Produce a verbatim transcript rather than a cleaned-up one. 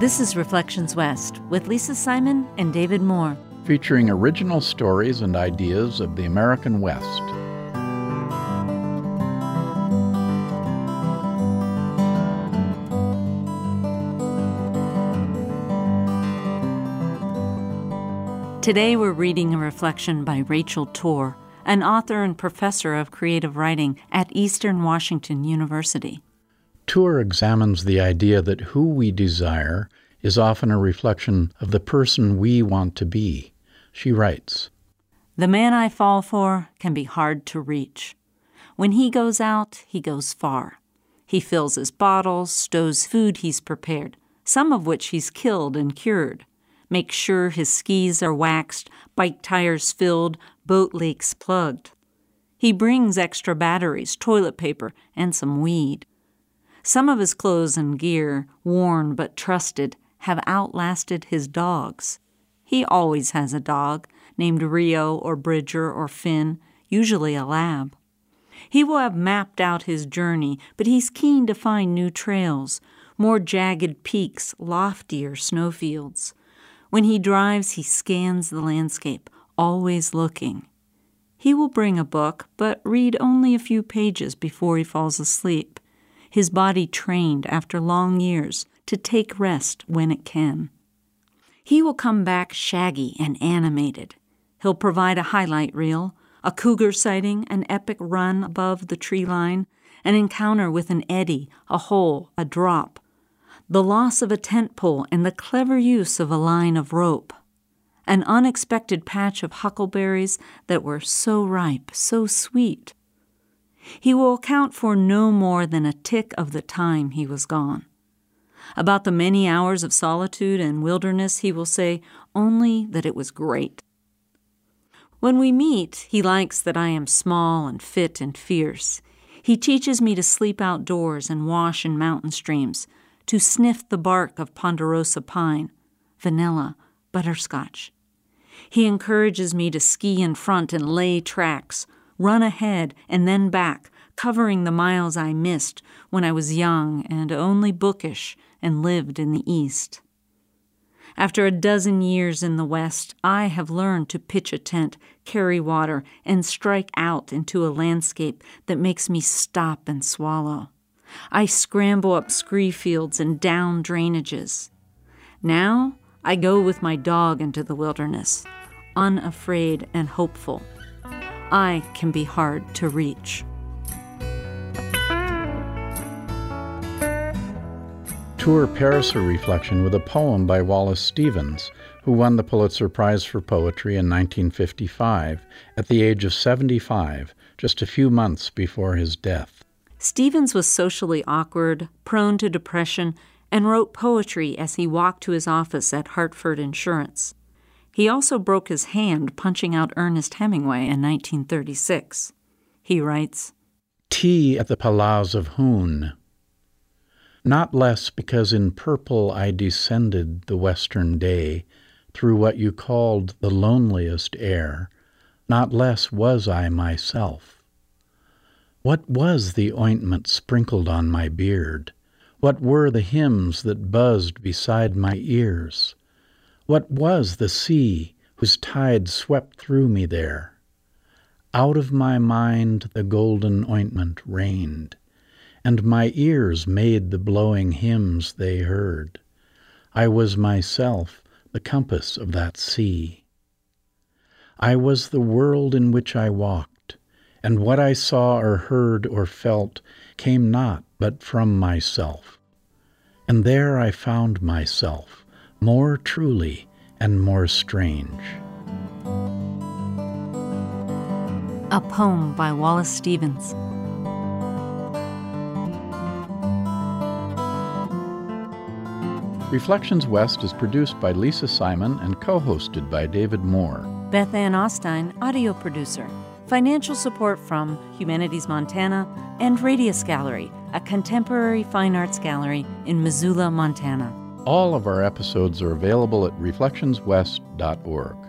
This is Reflections West with Lisa Simon and David Moore, featuring original stories and ideas of the American West. Today we're reading a reflection by Rachel Torr, an author and professor of creative writing at Eastern Washington University. Torr examines the idea that who we desire is often a reflection of the person we want to be. She writes, "The man I fall for can be hard to reach. When he goes out, he goes far. He fills his bottles, stows food he's prepared, some of which he's killed and cured. Makes sure his skis are waxed, bike tires filled, boat leaks plugged. He brings extra batteries, toilet paper, and some weed. Some of his clothes and gear, worn but trusted, have outlasted his dogs. He always has a dog, named Rio or Bridger or Finn, usually a lab. He will have mapped out his journey, but he's keen to find new trails, more jagged peaks, loftier snowfields. When he drives, he scans the landscape, always looking. He will bring a book, but read only a few pages before he falls asleep, his body trained after long years to take rest when it can. He will come back shaggy and animated. He'll provide a highlight reel, a cougar sighting, an epic run above the tree line, an encounter with an eddy, a hole, a drop, the loss of a tent pole and the clever use of a line of rope, an unexpected patch of huckleberries that were so ripe, so sweet. He will account for no more than a tick of the time he was gone. About the many hours of solitude and wilderness, he will say only that it was great. When we meet, he likes that I am small and fit and fierce. He teaches me to sleep outdoors and wash in mountain streams, to sniff the bark of ponderosa pine, vanilla, butterscotch. He encourages me to ski in front and lay tracks, run ahead and then back, covering the miles I missed when I was young and only bookish and lived in the East. After a dozen years in the West, I have learned to pitch a tent, carry water, and strike out into a landscape that makes me stop and swallow. I scramble up scree fields and down drainages. Now I go with my dog into the wilderness, unafraid and hopeful. I can be hard to reach." Torr pairs her reflection with a poem by Wallace Stevens, who won the Pulitzer Prize for Poetry in nineteen fifty-five at the age of seventy-five, just a few months before his death. Stevens was socially awkward, prone to depression, and wrote poetry as he walked to his office at Hartford Insurance. He also broke his hand punching out Ernest Hemingway in nineteen thirty-six. He writes, "Tea at the Palace of Hoon. Not less because in purple I descended the western day through what you called the loneliest air, not less was I myself. What was the ointment sprinkled on my beard? What were the hymns that buzzed beside my ears? What was the sea whose tide swept through me there? Out of my mind the golden ointment rained, and my ears made the blowing hymns they heard. I was myself the compass of that sea. I was the world in which I walked, and what I saw or heard or felt came not but from myself. And there I found myself, more truly and more strange." A poem by Wallace Stevens. Reflections West is produced by Lisa Simon and co-hosted by David Moore. Beth Ann Ostein, audio producer. Financial support from Humanities Montana and Radius Gallery, a contemporary fine arts gallery in Missoula, Montana. All of our episodes are available at reflections west dot org.